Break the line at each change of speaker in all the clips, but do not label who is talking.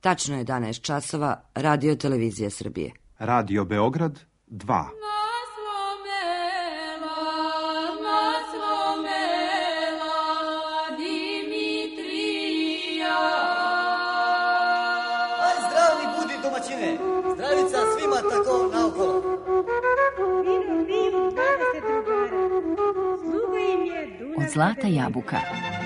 Tačno je 11 časova, Radio Televizija Srbije.
Radio Beograd 2.
Zdravica svima tako naokolo.
Od zlata jabuka.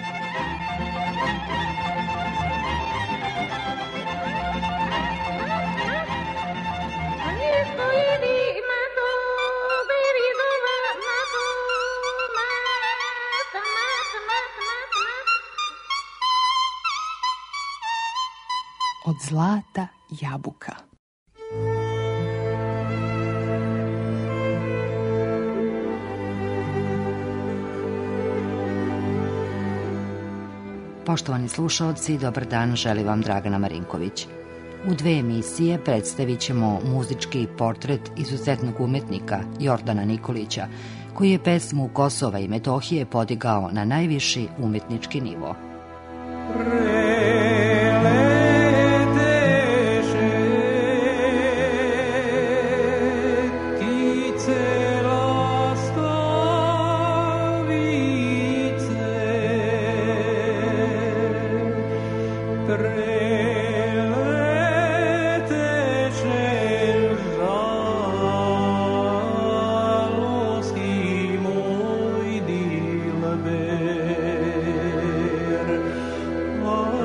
Od zlata jabuka. Poštovani slušaoci, dobar dan, želi vam Dragana Marinković. U 2 emisije predstavit ćemo muzički portret izuzetnog umetnika Jordana Nikolića, koji je pesmu Kosova i Metohije podigao na najviši umetnički nivo.
Oh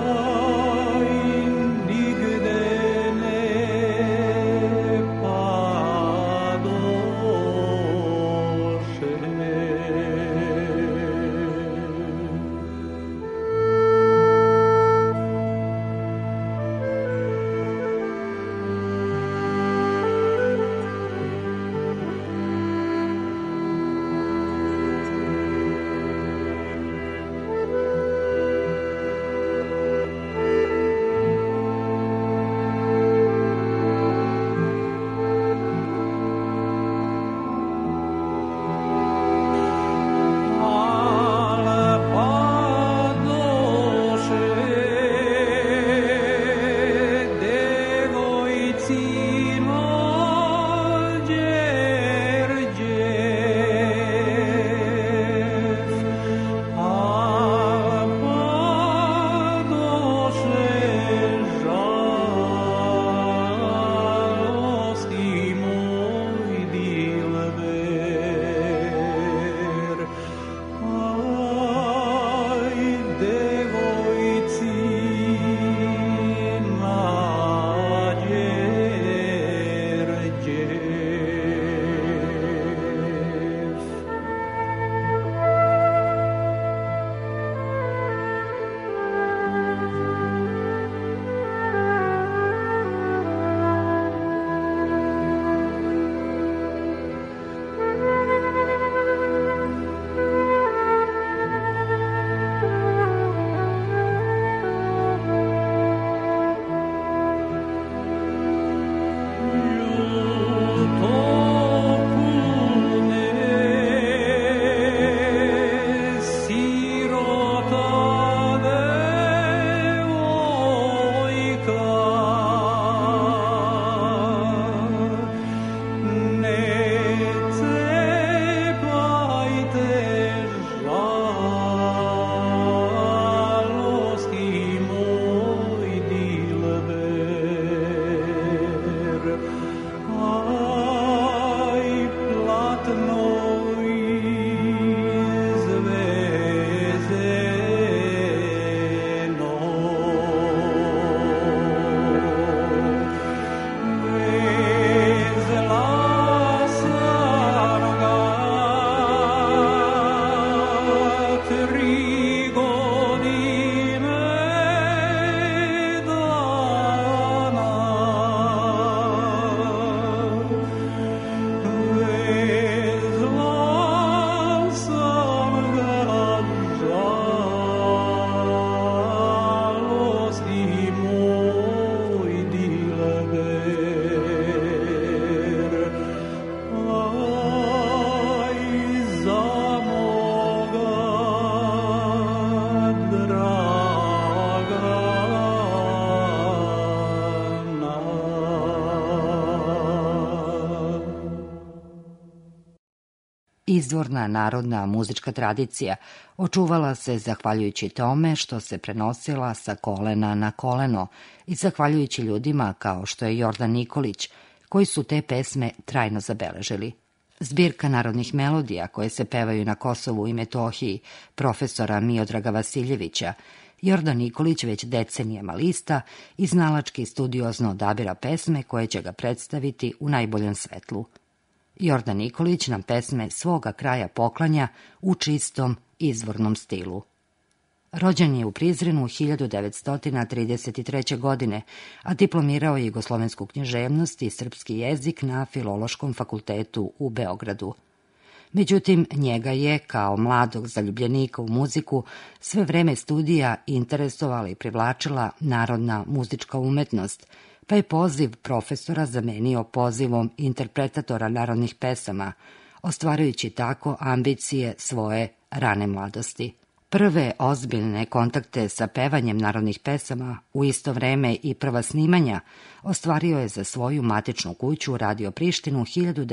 Izvorna narodna muzička tradicija očuvala se zahvaljujući tome što se prenosila sa kolena na koleno i zahvaljujući ljudima kao što je Jordan Nikolić, koji su te pesme trajno zabeležili. Zbirka narodnih melodija koje se pevaju na Kosovu i Metohiji profesora Miodraga Vasiljevića, Jordan Nikolić već decenijama lista i znalački studiozno odabira pesme koje će ga predstaviti u najboljem svetlu. Jordan Nikolić nam pesme svoga kraja poklanja u čistom izvornom stilu. Rođen je u Prizrenu 1933. godine, a diplomirao je jugoslovensku književnost i srpski jezik na Filološkom fakultetu u Beogradu. Međutim, njega je, kao mladog zaljubljenika u muziku, sve vreme studija interesovala i privlačila narodna muzička umetnost, pa je poziv profesora zamenio pozivom interpretatora narodnih pesama, ostvarujući tako ambicije svoje rane mladosti. Prve ozbiljne kontakte sa pevanjem narodnih pesama, u isto vreme i prva snimanja, ostvario je za svoju matičnu kuću Radio Prištinu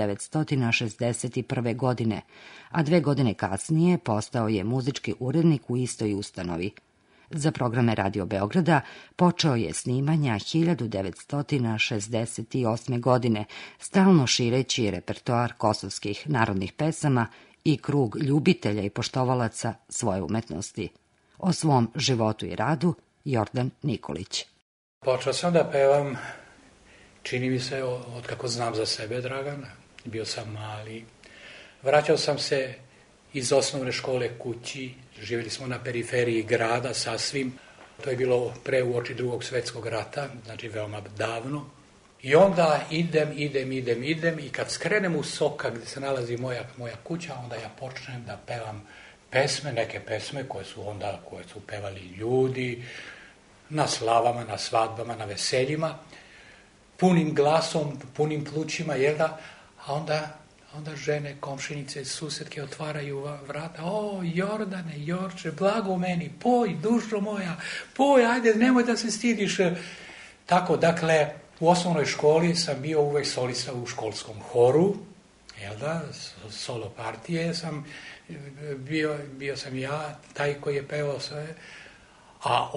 1961. godine, a 2 godine kasnije postao je muzički urednik u istoj ustanovi. Za programe Radio Beograda počeo je snimanja 1968. godine, stalno šireći repertoar kosovskih narodnih pesama i krug ljubitelja i poštovalaca svoje umetnosti. O svom životu i radu Jordan Nikolić.
Počeo sam da pevam, čini mi se, od kako znam za sebe, Dragana. Bio sam mali. Vraćao sam se iz osnovne škole kući. Živjeli smo na periferiji grada sasvim. To je bilo pre uoči Drugog svetskog rata, znači veoma davno. I onda idem i kad skrenem u Sokak gdje se nalazi moja kuća, onda ja počnem da pevam pesme, neke pesme koje su pevali ljudi na slavama, na svadbama, na veseljima, punim glasom, punim plućima, jel da? A onda žene, komšinice, susedke otvaraju vrata. O, Jordane, Jorče, blago meni, poj, dušo moja, poj, ajde, nemoj da se stidiš. Tako, dakle, u osnovnoj školi sam bio uvek solista u školskom horu, jel da, solo partije sam, bio sam ja, taj koji je pevao sve, a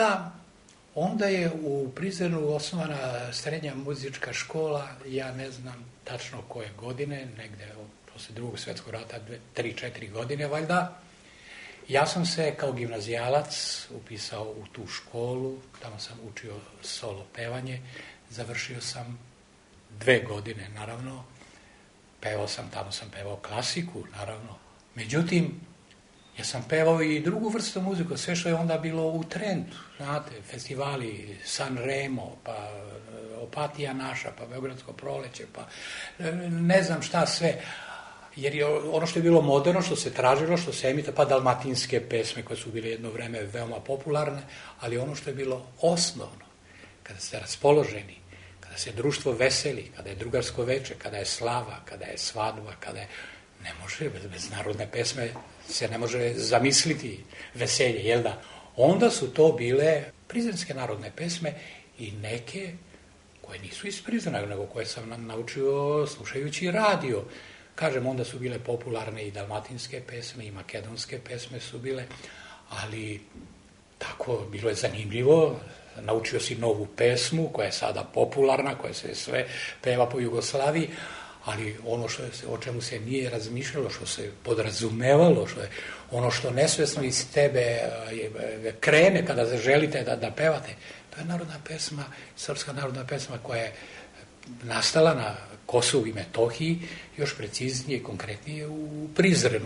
onda je u Prizrenu osnovana srednja muzička škola, ja ne znam tačno koje godine, negde posle Drugog svetskog rata, 3-4 godine valjda. Ja sam se kao gimnazijalac upisao u tu školu, tamo sam učio solo pevanje, završio sam 2 godine, naravno, tamo sam pevao klasiku, naravno. Međutim, ja sam pevao i drugu vrstu muziku, sve što je onda bilo u trendu, znate, festivali San Remo, pa Opatija naša, pa Beogradsko proleće, pa ne znam šta sve, jer je ono što je bilo moderno, što se tražilo, što se emita, pa dalmatinske pesme koje su bile jedno vreme veoma popularne, ali ono što je bilo osnovno, kada ste raspoloženi, kada se društvo veseli, kada je drugarsko veče, kada je slava, kada je svadba, ne može, bez narodne pesme se ne može zamisliti veselje, jel da? Onda su to bile prizrenske narodne pesme i neke koje nisu iz Prizrena, nego koje sam naučio slušajući radio. Kažem, onda su bile popularne i dalmatinske pesme i makedonske pesme su bile, ali tako bilo je zanimljivo. Naučio si novu pesmu koja je sada popularna, koja se sve peva po Jugoslaviji, ali ono o čemu se nije razmišljalo, što se podrazumevalo, ono što nesvesno iz tebe krene kada želite da pevate, to je narodna pesma, srpska narodna pesma koja je nastala na Kosovu i Metohiji, još preciznije i konkretnije u Prizrenu.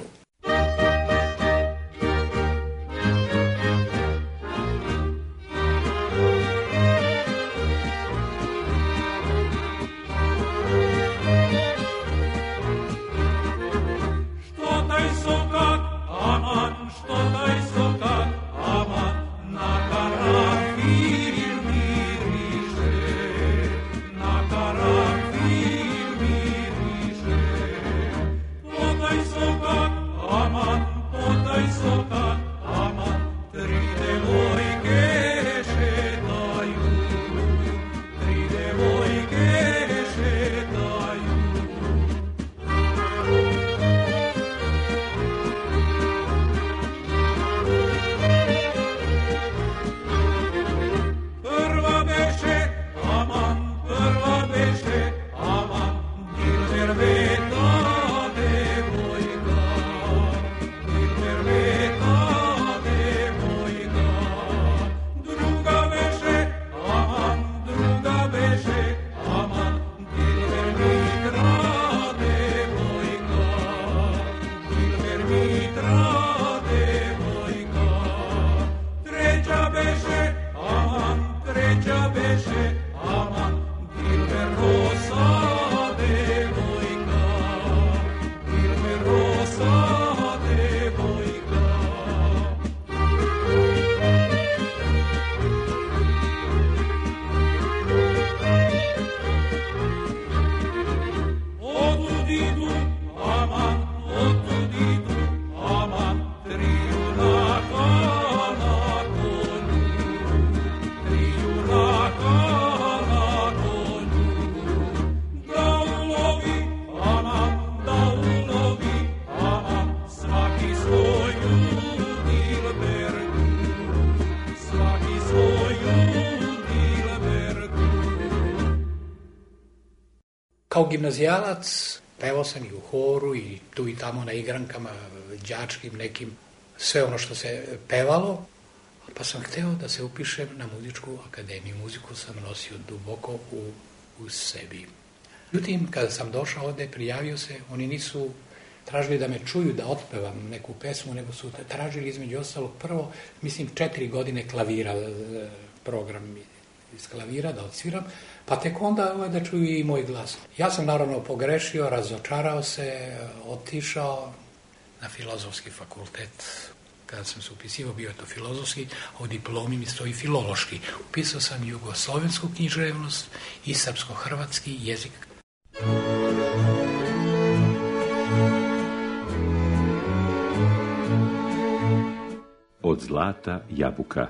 Kao gimnazijalac pevao sam i u horu i tu i tamo na igrankama, đačkim nekim, sve ono što se pevalo, pa sam hteo da se upišem na muzičku akademiju. Muziku sam nosio duboko u sebi. Međutim, kada sam došao ovde, prijavio se, oni nisu tražili da me čuju, da otpevam neku pesmu, nego su tražili između ostalog prvo, mislim, 4 godine klavira, program iz klavira da odsviram, pa tek onda da čuju i moj glas. Ja sam naravno pogrešio, razočarao se, otišao na filozofski fakultet. Kada sam se upisivao, bio je to filozofski, a u diplomi mi stoji filološki. Upisao sam jugoslovensku književnost i srpsko-hrvatski jezik.
Od zlata jabuka.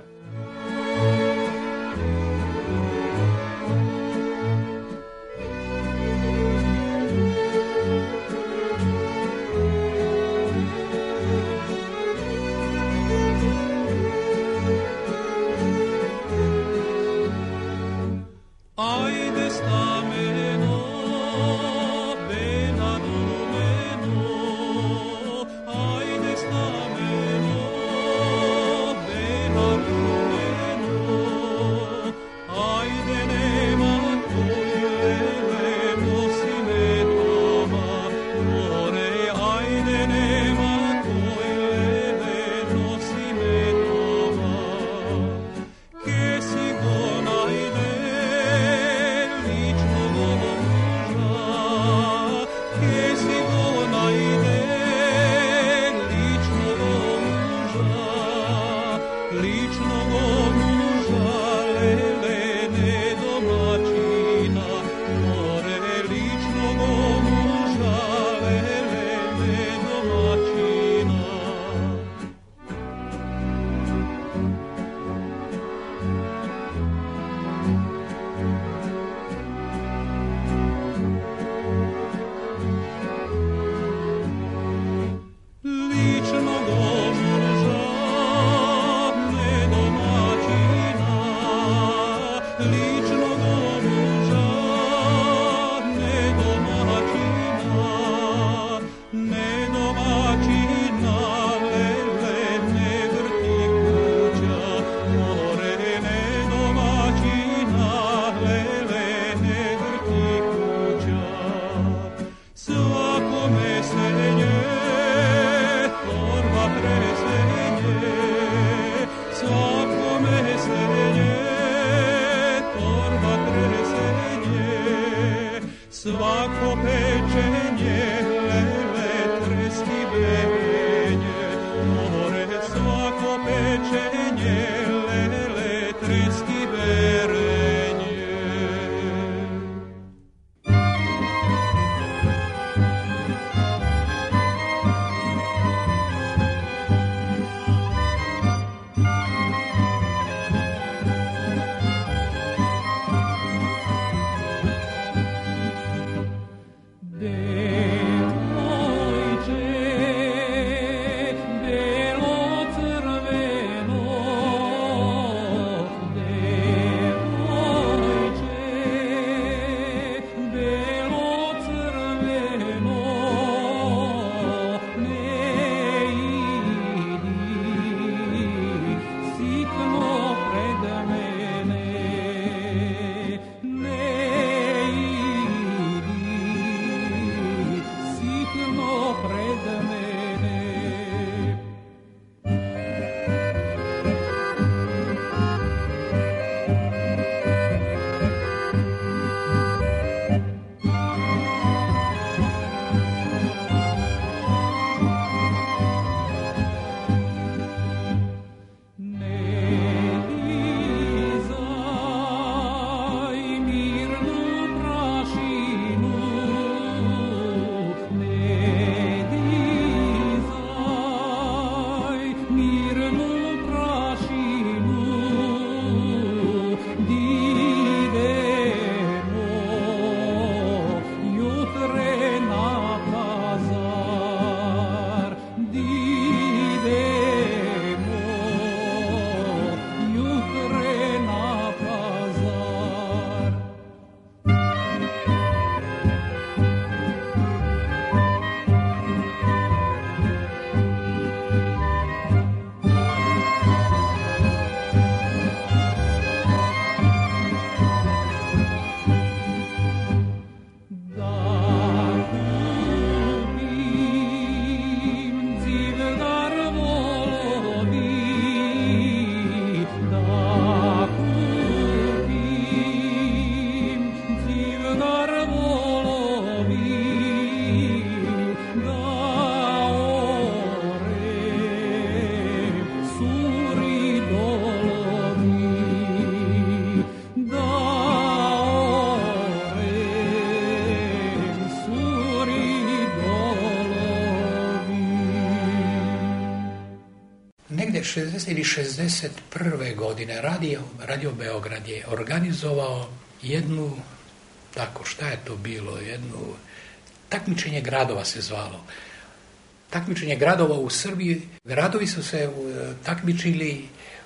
60. ili 61. godine Radio Beograd je organizovao jednu, tako šta je to bilo, jednu takmičenje gradova se zvalo. Takmičenje gradova u Srbiji, gradovi su se takmičili,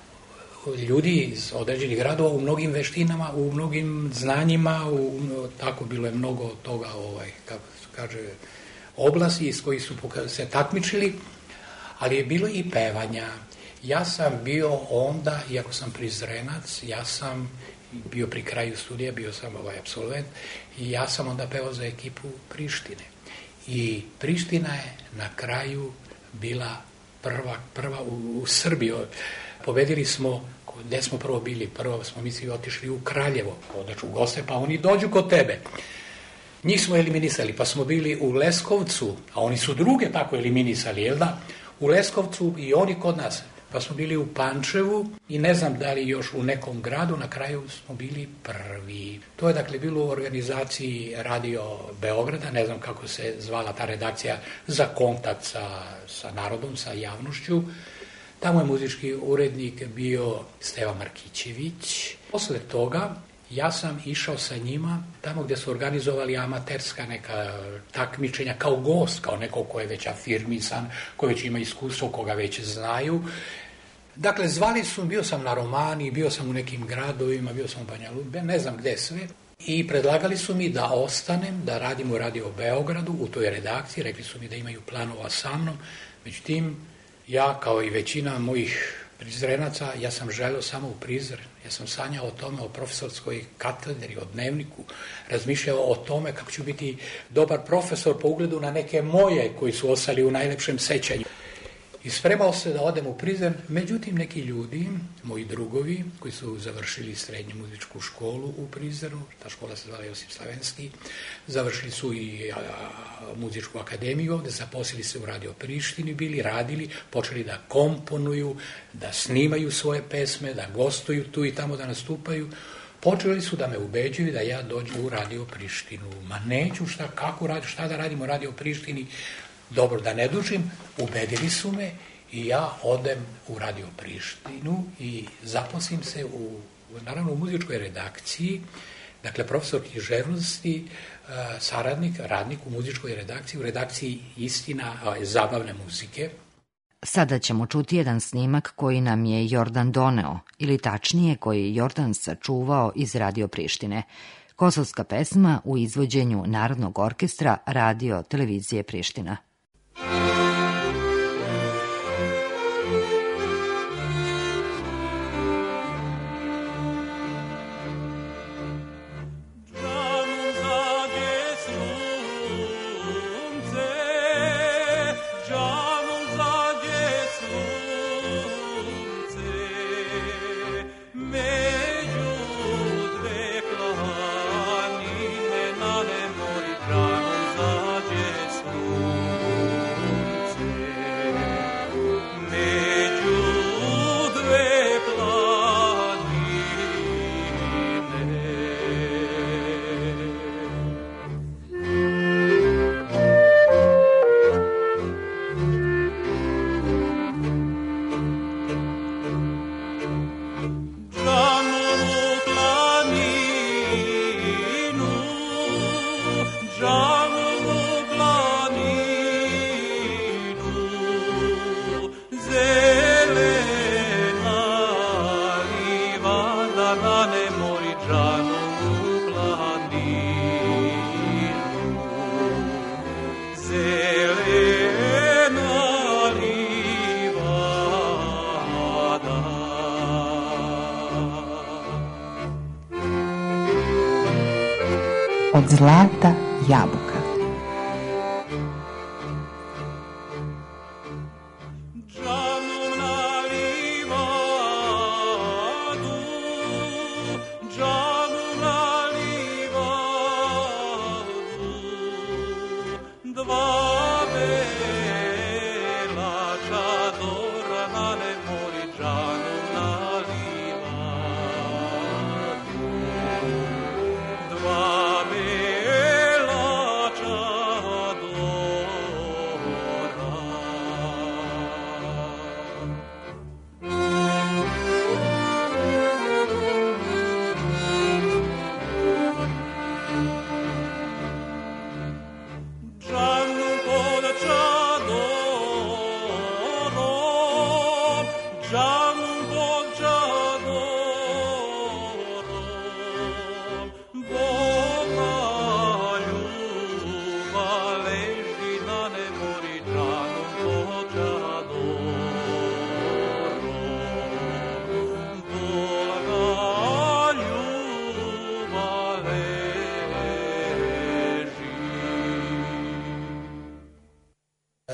ljudi iz određenih gradova u mnogim veštinama, u mnogim znanjima, tako bilo je mnogo toga, kako se kaže, oblasti iz kojih su se takmičili, ali je bilo i pevanja. Ja sam bio onda, iako sam Prizrenac, ja sam bio pri kraju studija, bio sam apsolvent i ja sam onda pevao za ekipu Prištine. I Priština je na kraju bila prva u Srbiji. Pobedili smo, gde smo prvo bili? Prvo smo otišli u Kraljevo, odeš u goste, pa oni dođu kod tebe. Njih smo eliminisali, pa smo bili u Leskovcu, a oni su druge tako eliminisali, jel da? U Leskovcu i oni kod nas. Pa smo bili u Pančevu i ne znam da li još u nekom gradu, na kraju smo bili prvi. To je dakle bilo u organizaciji Radio Beograda, ne znam kako se zvala ta redakcija za kontakt sa narodom, sa javnošću. Tamo je muzički urednik bio Steva Markićević. Posle toga ja sam išao sa njima tamo gde su organizovali amaterska neka takmičenja kao gost, kao neko ko je već afirmisan, ko već ima iskustvo, koga već znaju. Dakle, zvali su, bio sam na Romani, bio sam u nekim gradovima, bio sam u Banja Luci, ne znam gde sve. I predlagali su mi da ostanem, da radim u Radio Beogradu, u toj redakciji. Rekli su mi da imaju planova sa mnom. Međutim, ja kao i većina mojih Prizrenaca, ja sam želeo samo u Prizren. Ja sam sanjao o tome, o profesorskoj katedri, o dnevniku. Razmišljao o tome kako ću biti dobar profesor po ugledu na neke moje koji su ostali u najlepšem sećanju. I spremao se da odem u Prizren, međutim neki ljudi, moji drugovi, koji su završili srednju muzičku školu u Prizrenu, ta škola se zvala Josip Slavenski, završili su i muzičku akademiju ovde, zaposlili se u Radio Prištini, bili, radili, počeli da komponuju, da snimaju svoje pesme, da gostuju tu i tamo, da nastupaju. Počeli su da me ubeđuju da ja dođem u Radio Prištinu. Ma neću, šta da radimo u Radio Prištini? Dobro, da ne dužim, ubedili su me i ja odem u Radio Prištinu i zaposlim se naravno u muzičkoj redakciji, dakle profesor književnosti, saradnik, radnik u muzičkoj redakciji, u redakciji Istina zabavne muzike.
Sada ćemo čuti jedan snimak koji nam je Jordan doneo, ili tačnije koji je Jordan sačuvao iz Radio Prištine. Kosovska pesma u izvođenju Narodnog orkestra Radio Televizije Priština.
Od zlata jabuka.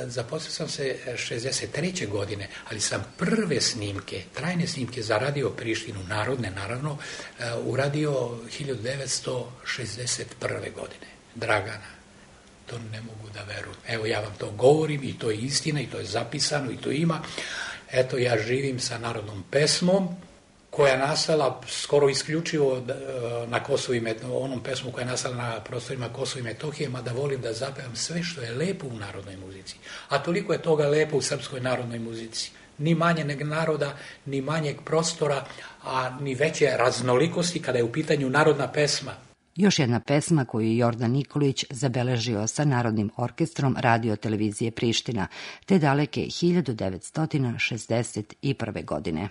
zaposlio sam se 63. godine, ali sam prve snimke, trajne snimke za Radio Prištinu, narodne naravno, uradio 1961. godine. Dragana. To ne mogu da verujem. Evo, ja vam to govorim i to je istina i to je zapisano i to ima. Eto, ja živim sa narodnom pesmom koja je nastala skoro isključivo na Kosovu i onom pesmu koja je nastala na prostorima Kosova i Metohije, mada volim da zapevam sve što je lepo u narodnoj muzici. A toliko je toga lepo u srpskoj narodnoj muzici. Ni manjeg naroda, ni manjeg prostora, a ni veće raznolikosti kada je u pitanju narodna pesma.
Još jedna pesma koju je Jordan Nikolić zabeležio sa Narodnim orkestrom Radio televizije Priština, te daleke 1961. godine.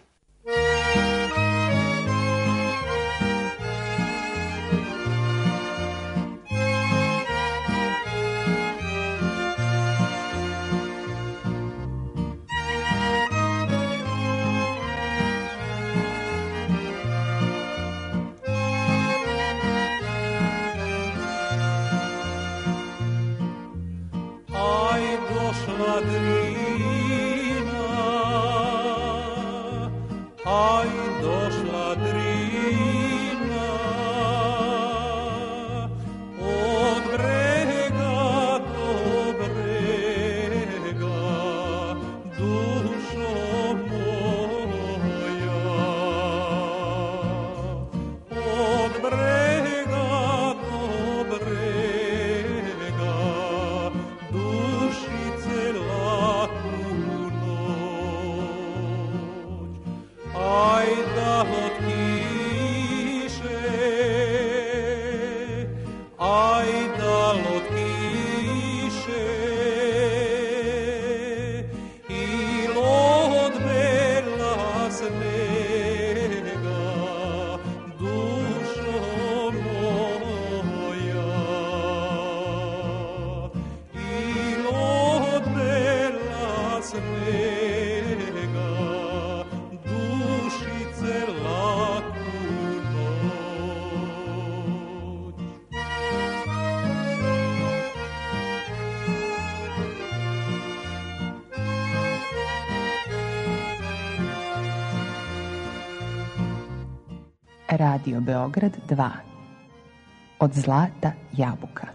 Radio Beograd 2. Od zlata jabuka.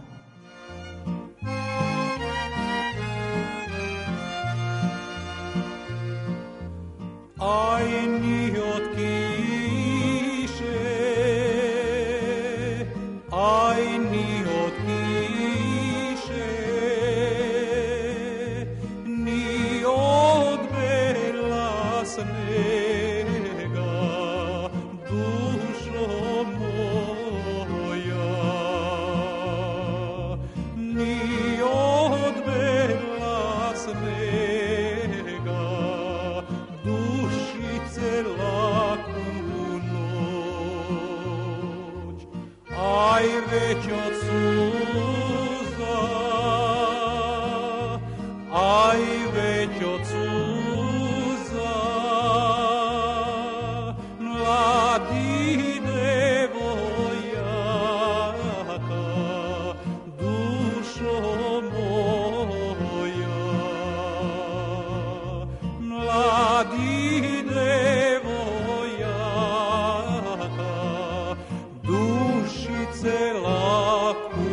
Aj ni od kiše, aj ni od kiše, ni od bela snega, dušo moja, ni od bela snega, dušice laku noć, aj već od suza, aj već od suza, mladi devojaka, dušo moja, mladi devojaka, dušice laku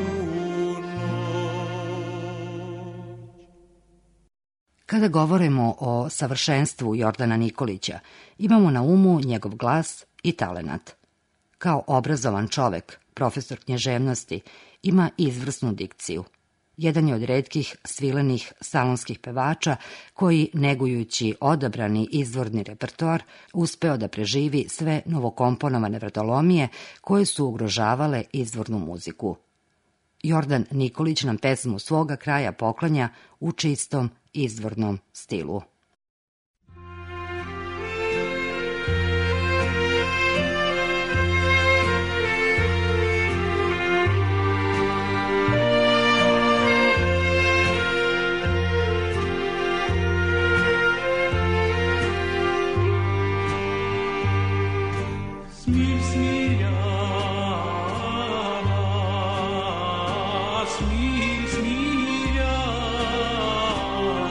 noć.
Kada govorimo o savršenstvu Jordana Nikolića, imamo na umu njegov glas i talenat. Kao obrazovan čovek, profesor književnosti, ima izvrsnu dikciju. Jedan je od retkih svilenih salonskih pevača koji, negujući odabrani izvorni repertoar, uspeo da preživi sve novokomponovane vratolomije koje su ugrožavale izvornu muziku. Jordan Nikolić nam pesmu svoga kraja poklanja u čistom izvornom stilu.
Smiljana,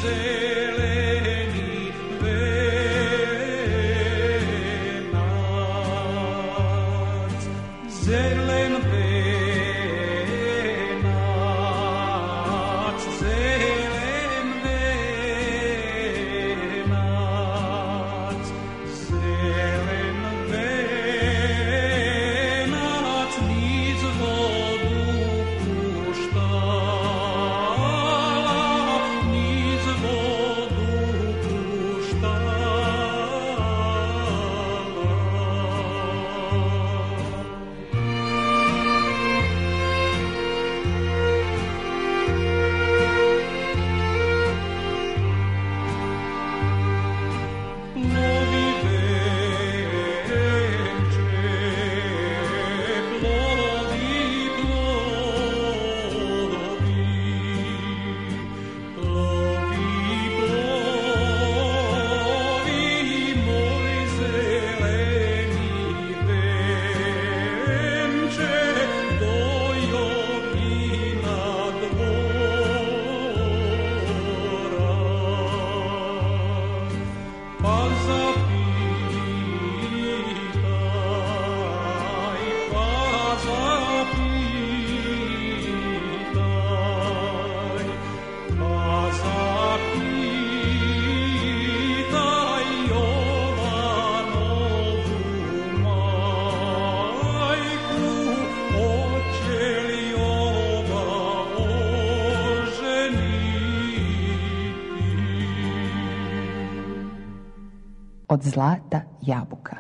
Od zlata jabuka.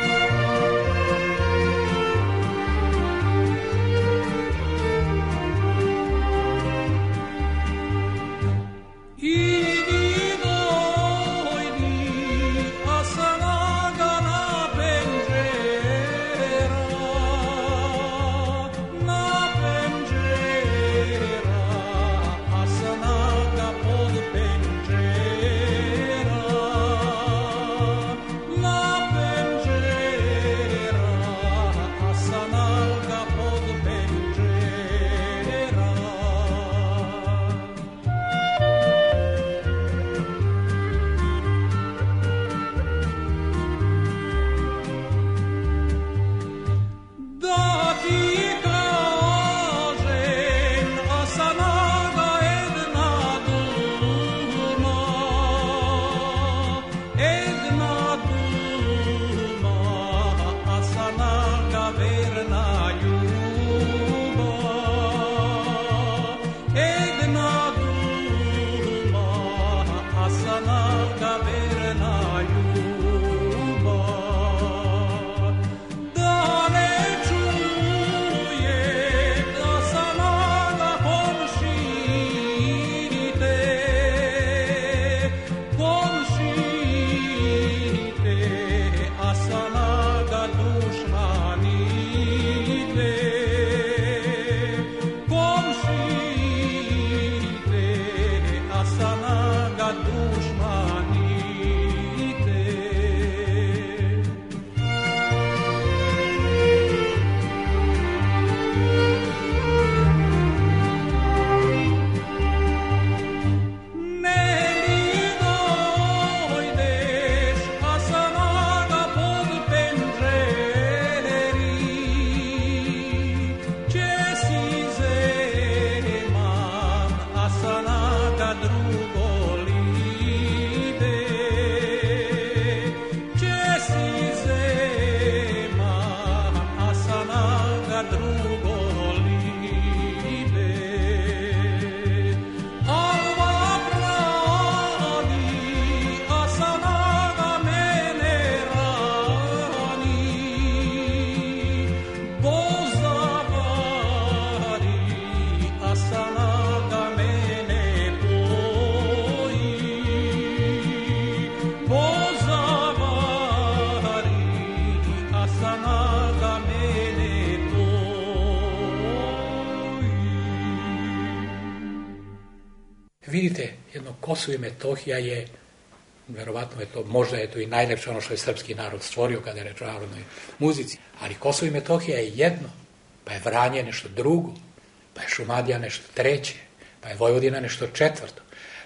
Vidite, jedno Kosovo i Metohija je, verovatno je to, možda je to i najlepše ono što je srpski narod stvorio kada je reč o narodnoj muzici, ali Kosovo i Metohija je jedno, pa je Vranje nešto drugo, pa je Šumadija nešto treće, pa je Vojvodina nešto četvrto,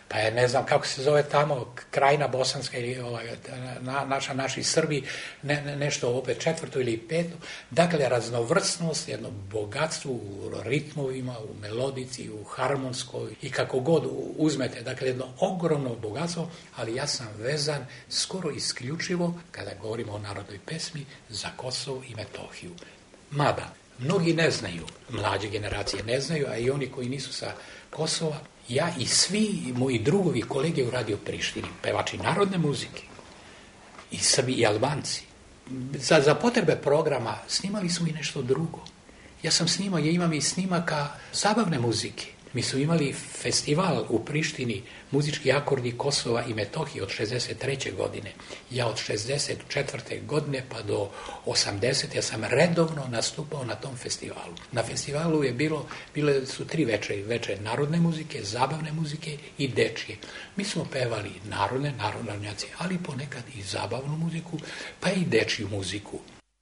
pa je, ne znam kako se zove tamo, krajina bosanska ili naši Srbi, nešto opet 4. ili 5. Dakle, raznovrsnost, jedno bogatstvo u ritmovima, u melodici, u harmonskoj i kako god uzmete. Dakle, jedno ogromno bogatstvo, ali ja sam vezan skoro isključivo, kada govorimo o narodnoj pesmi, za Kosovo i Metohiju. Mada, mnogi ne znaju, mlađe generacije ne znaju, a i oni koji nisu sa Kosova, ja i svi moji drugovi, kolege u Radio Prištini, pevači narodne muzike, i Srbi i Albanci, za potrebe programa snimali smo i nešto drugo. Ja imam i snimaka zabavne muzike. Mi smo imali festival u Prištini, muzički akordi Kosova i Metohije od 63. godine. Ja od 64. godine pa do 80. ja sam redovno nastupao na tom festivalu. Na festivalu bile su 3 veče narodne muzike, zabavne muzike i dečje. Mi smo pevali narodnjaci, ali ponekad i zabavnu muziku, pa i dečju muziku.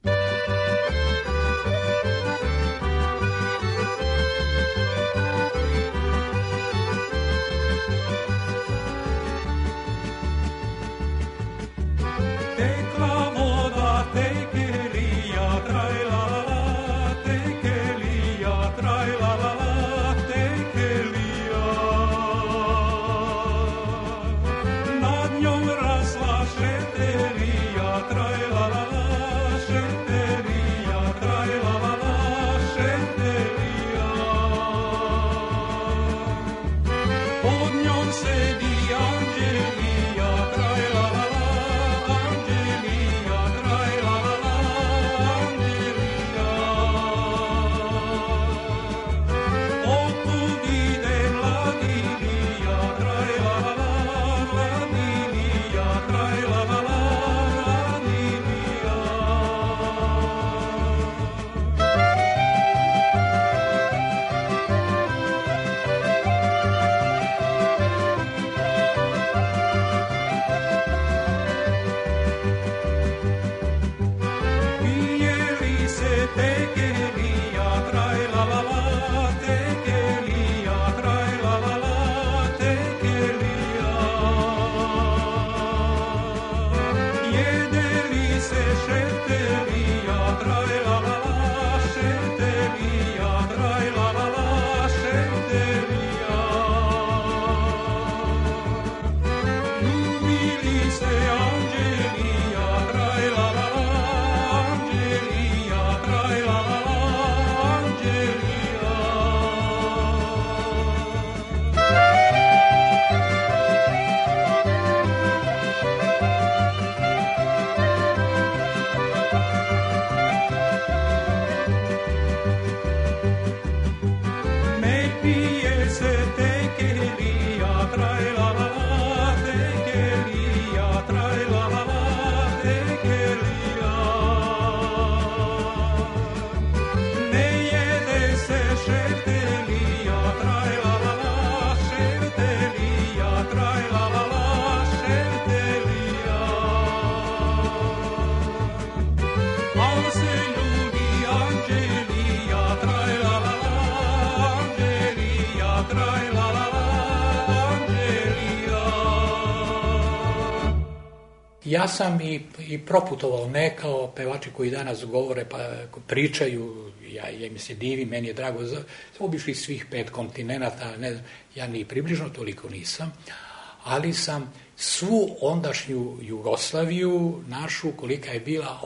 Ja sam i proputovao, ne kao pevači koji danas govore pa pričaju, ja mi se divim, meni je drago, obišli svih 5 kontinenata, ja ni približno toliko nisam, ali sam svu ondašnju Jugoslaviju, našu, kolika je bila,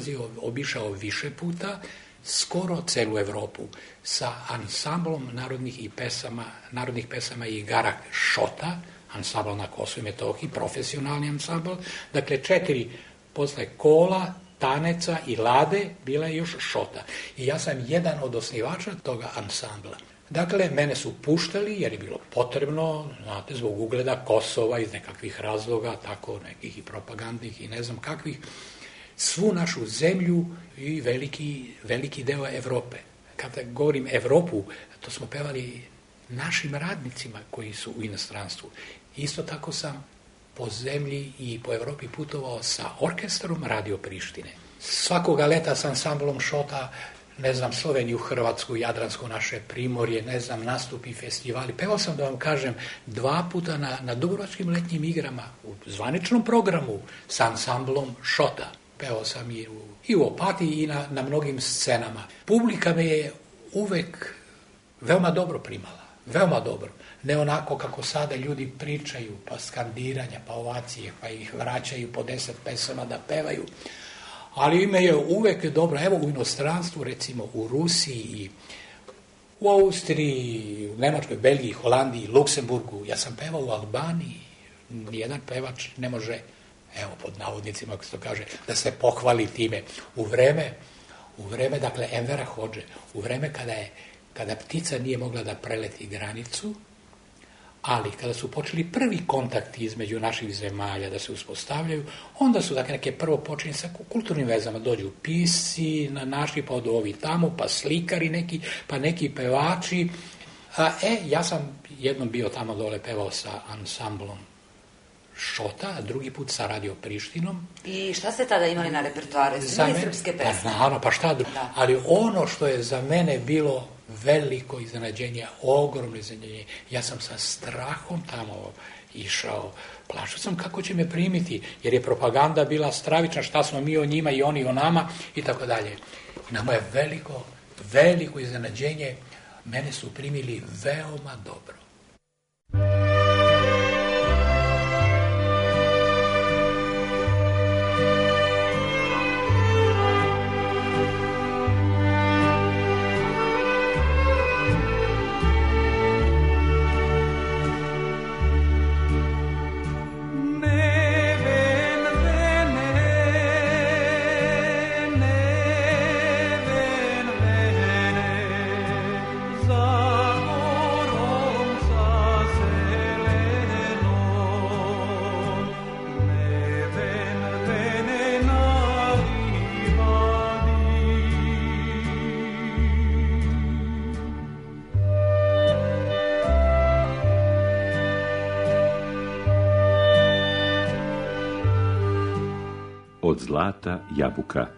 obišao više puta, skoro celu Evropu, sa ansamblom narodnih pesama i igara Šota, ansambl na Kosovu i Metohiji, profesionalni ansambl, dakle 4 posle Kola, Taneca i Lade, bila je još Šota. I ja sam jedan od osnivača toga ansambla. Dakle, mene su puštali jer je bilo potrebno, znate, zbog ugleda Kosova iz nekakvih razloga, tako nekih i propagandnih i ne znam kakvih, svu našu zemlju i veliki deo Evrope. Kada govorim Evropu, to smo pevali našim radnicima koji su u inostranstvu. Isto tako sam po zemlji i po Evropi putovao sa orkestrom Radio Prištine. Svakoga leta sa ansamblom Šota ne znam, Sloveniju, Hrvatsku, Jadransku, naše Primorje, ne znam, nastupi, festivali. Pevao sam, da vam kažem, 2 puta na Dubrovačkim letnjim igrama, u zvaničnom programu, sa ansamblom Šota. Pevao sam i u Opatiji i na mnogim scenama. Publika me je uvek veoma dobro primala, veoma dobro. Ne onako kako sada ljudi pričaju, pa skandiranja, pa ovacije, pa ih vraćaju po 10 pesama da pevaju. Ali ime je uvek dobro. Evo u inostranstvu, recimo u Rusiji, u Austriji, u Nemačkoj, Belgiji, Holandiji, Luksemburgu. Ja sam pevao u Albaniji. Nijedan pevač ne može, evo pod navodnicima, ako se to kaže, da se pohvali time. U vreme, dakle, Envera Hodže, u vreme kada ptica nije mogla da preleti granicu, ali kada su počeli prvi kontakti između naših zemalja da se uspostavljaju, onda su dakle neke prvo počinje sa kulturnim vezama, dođu pisci na naši, pa od ovi tamo, pa slikari neki, pa neki pevači. Ja sam jednom bio tamo dole pevao sa ansamblom Šota, a drugi put sa Radio Prištinom.
I šta ste tada imali na repertoaru? Ste imali srpske pesme?
Pa naravno, pa šta drugo. Ali ono što je za mene bilo veliko iznenađenje, ogromno iznenađenje, ja sam sa strahom tamo išao, plašao sam kako će me primiti, jer je propaganda bila stravična, šta smo mi o njima i oni o nama i tako dalje. Nama je veliko iznenađenje, mene su primili veoma dobro.
Od zlata jabuka.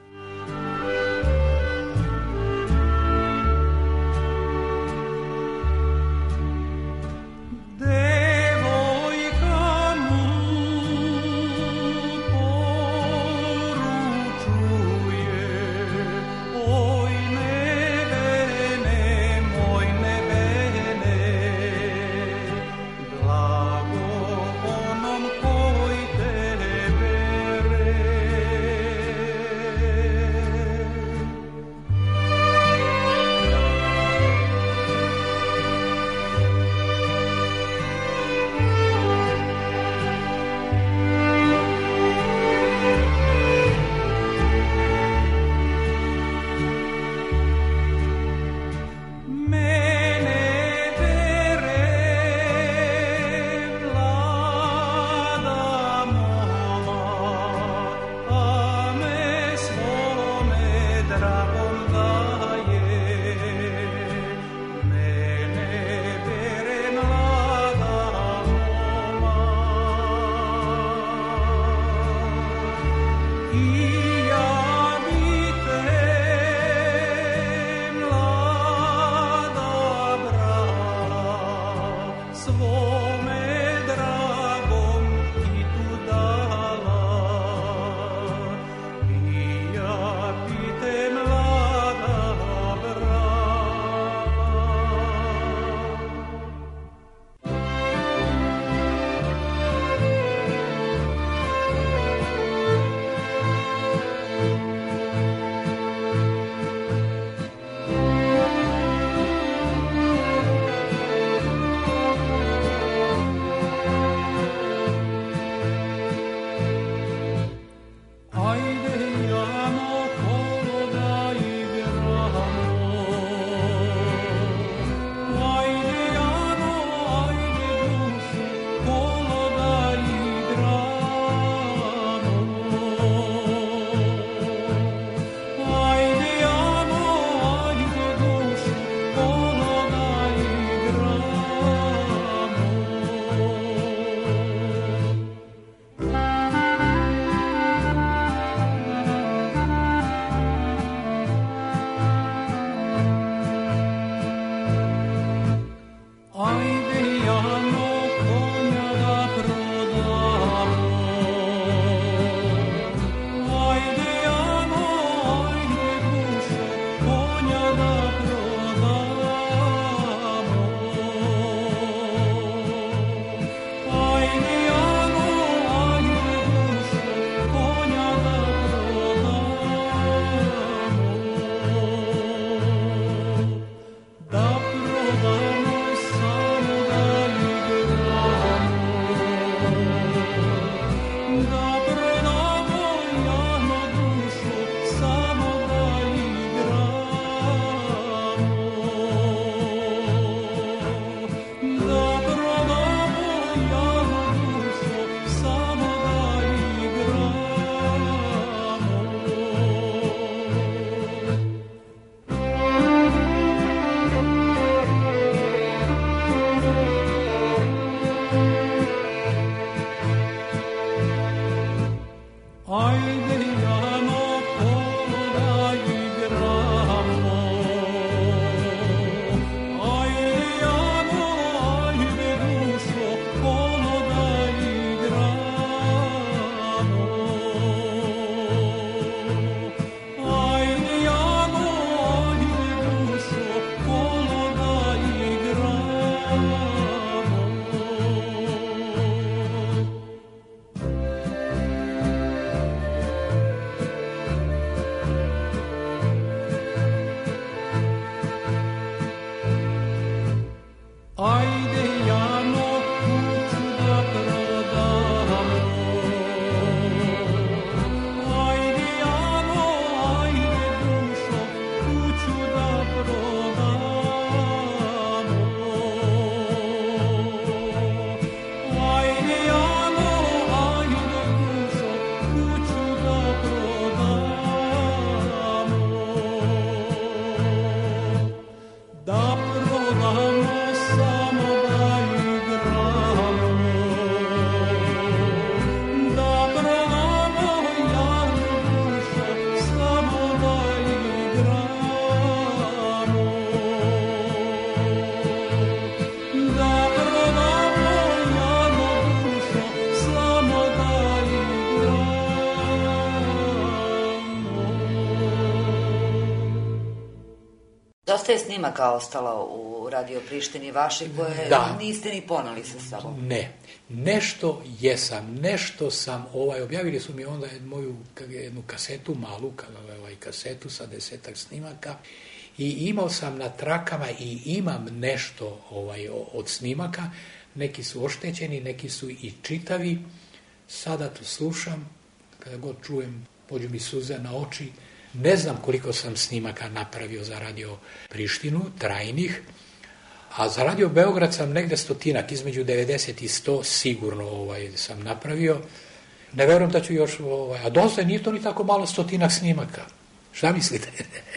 Dosta je snimaka ostalo u Radio Prištini vaši koje niste ni poneli sa sobom.
Ne. Nešto sam, objavili su mi onda jednu kasetu, malu kasetu sa 10 snimaka i imao sam na trakama i imam nešto od snimaka, neki su oštećeni, neki su i čitavi, sada to slušam, kada god čujem, pođu mi suze na oči. Ne znam koliko sam snimaka napravio za Radio Prištinu, trajnih, a za Radio Beograd sam negde 100, između 90 i 100 sigurno sam napravio. Ne verujem da ću još, a dosta nije to ni tako malo 100 snimaka. Šta mislite?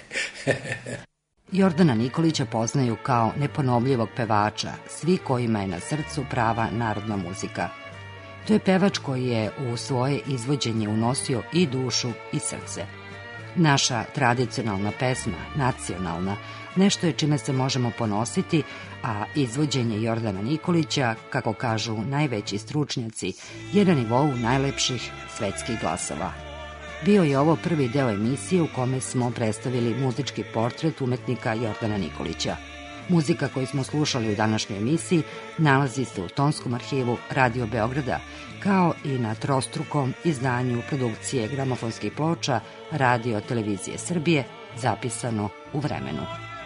Jordana Nikolića poznaju kao neponovljivog pevača, svi kojima je na srcu prava narodna muzika. To je pevač koji je u svoje izvođenje unosio i dušu i srce. Naša tradicionalna pesma, nacionalna, nešto je čime se možemo ponositi, a izvođenje Jordana Nikolića, kako kažu najveći stručnjaci, je na nivou najlepših svetskih glasova. Bio je ovo prvi deo emisije u kome smo predstavili muzički portret umetnika Jordana Nikolića. Muzika koju smo slušali u današnjoj emisiji nalazi se u tonskom arhivu Radio Beograda, kao i na trostrukom izdanju produkcije gramofonskih ploča Radio Televizije Srbije, zapisano u vremenu.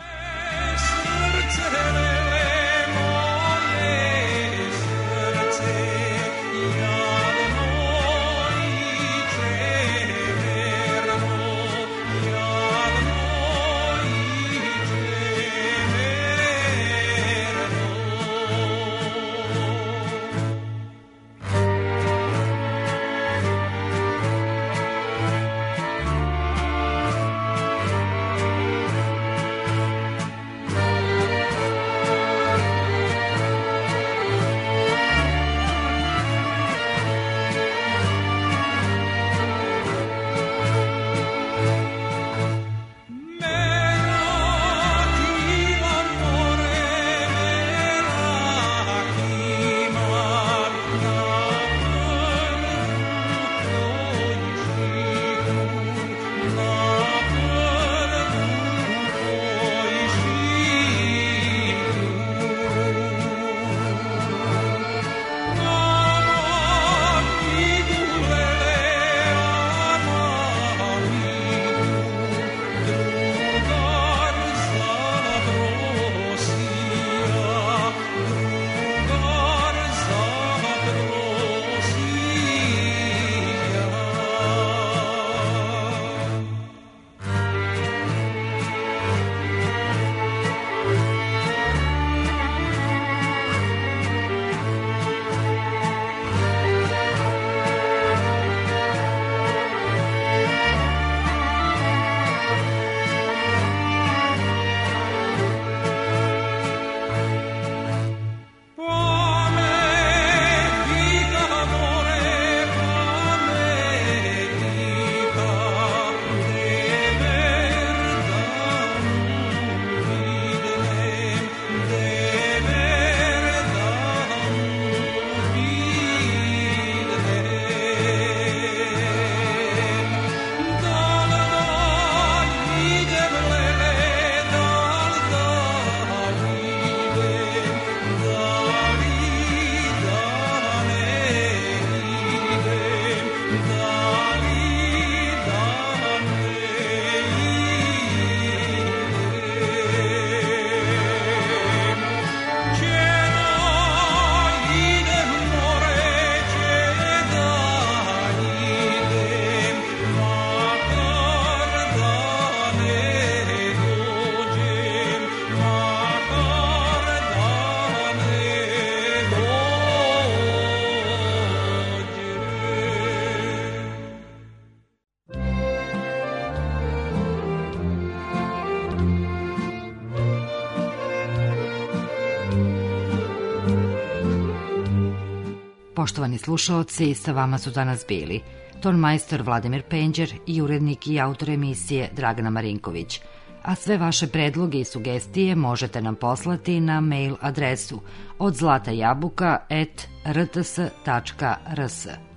Poštovani slušaoci, sa vama su danas bili tonmajstor Vladimir Penđer i urednik i autor emisije Dragana Marinković. A sve vaše predloge i sugestije možete nam poslati na mail adresu odzlatajabuka@rts.rs.